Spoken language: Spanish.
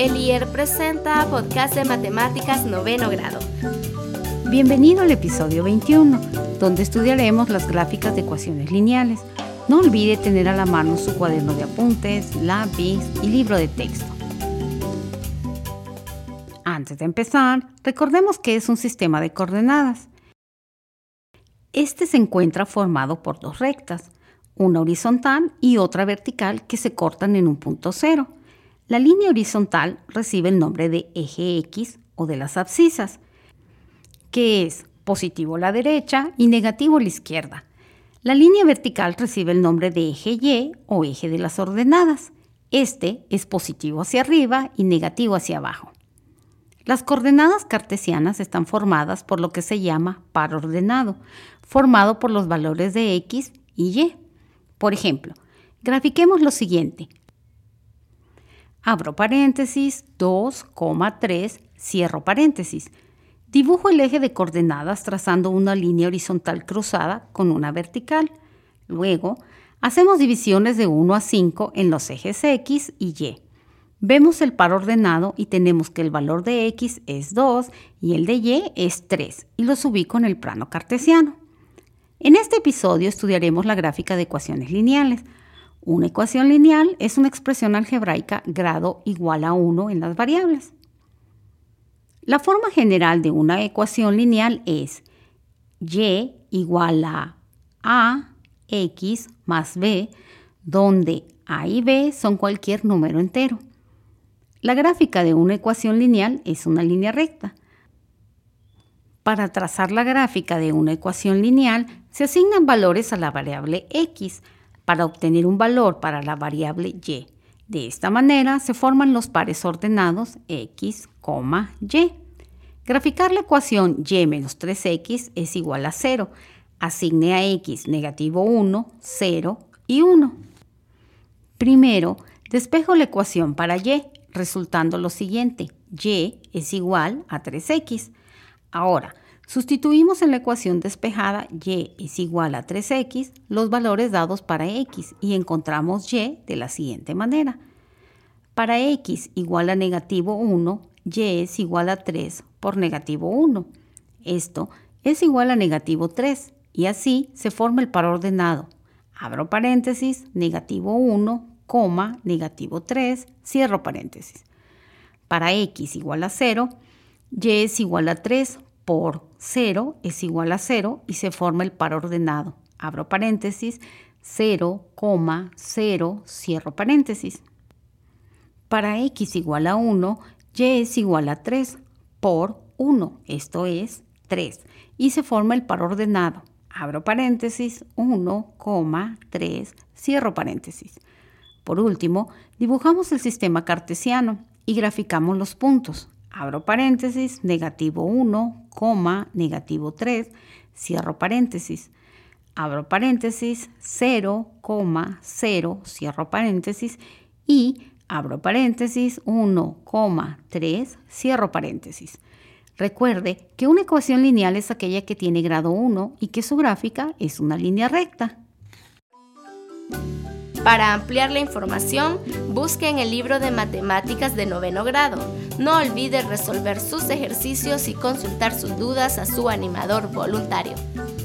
El IER presenta podcast de matemáticas noveno grado. Bienvenido al episodio 21, donde estudiaremos las gráficas de ecuaciones lineales. No olvide tener a la mano su cuaderno de apuntes, lápiz y libro de texto. Antes de empezar, recordemos que es un sistema de coordenadas. Este se encuentra formado por dos rectas, una horizontal y otra vertical que se cortan en un punto cero. La línea horizontal recibe el nombre de eje X o de las abscisas, que es positivo a la derecha y negativo a la izquierda. La línea vertical recibe el nombre de eje Y o eje de las ordenadas. Este es positivo hacia arriba y negativo hacia abajo. Las coordenadas cartesianas están formadas por lo que se llama par ordenado, formado por los valores de X y Y. Por ejemplo, grafiquemos lo siguiente. Abro paréntesis, 2, 3, cierro paréntesis. Dibujo el eje de coordenadas trazando una línea horizontal cruzada con una vertical. Luego, hacemos divisiones de 1 a 5 en los ejes X y Y. Vemos el par ordenado y tenemos que el valor de X es 2 y el de Y es 3 y los ubico en el plano cartesiano. En este episodio estudiaremos la gráfica de ecuaciones lineales. Una ecuación lineal es una expresión algebraica grado igual a 1 en las variables. La forma general de una ecuación lineal es y igual a x más b, donde a y b son cualquier número entero. La gráfica de una ecuación lineal es una línea recta. Para trazar la gráfica de una ecuación lineal, se asignan valores a la variable x para obtener un valor para la variable y. De esta manera se forman los pares ordenados x, y. Graficar la ecuación y menos 3x es igual a 0. Asigne a x negativo 1, 0 y 1. Primero, despejo la ecuación para y, resultando lo siguiente. Y es igual a 3x. Ahora, sustituimos en la ecuación despejada y es igual a 3x los valores dados para x y encontramos y de la siguiente manera. Para x igual a negativo 1, y es igual a 3 por negativo 1. Esto es igual a negativo 3 y así se forma el par ordenado. Abro paréntesis, negativo 1, negativo 3, cierro paréntesis. Para x igual a 0, y es igual a 3 por 0 es igual a 0 y se forma el par ordenado. Abro paréntesis, 0, 0, cierro paréntesis. Para x igual a 1, y es igual a 3 por 1, esto es 3, y se forma el par ordenado. Abro paréntesis, 1, 3, cierro paréntesis. Por último, dibujamos el sistema cartesiano y graficamos los puntos. Abro paréntesis, negativo 1, negativo 3, cierro paréntesis. Abro paréntesis, 0, 0, cierro paréntesis y abro paréntesis, 1, 3, cierro paréntesis. Recuerde que una ecuación lineal es aquella que tiene grado 1 y que su gráfica es una línea recta. Para ampliar la información, busque en el libro de matemáticas de noveno grado. No olvide resolver sus ejercicios y consultar sus dudas a su animador voluntario.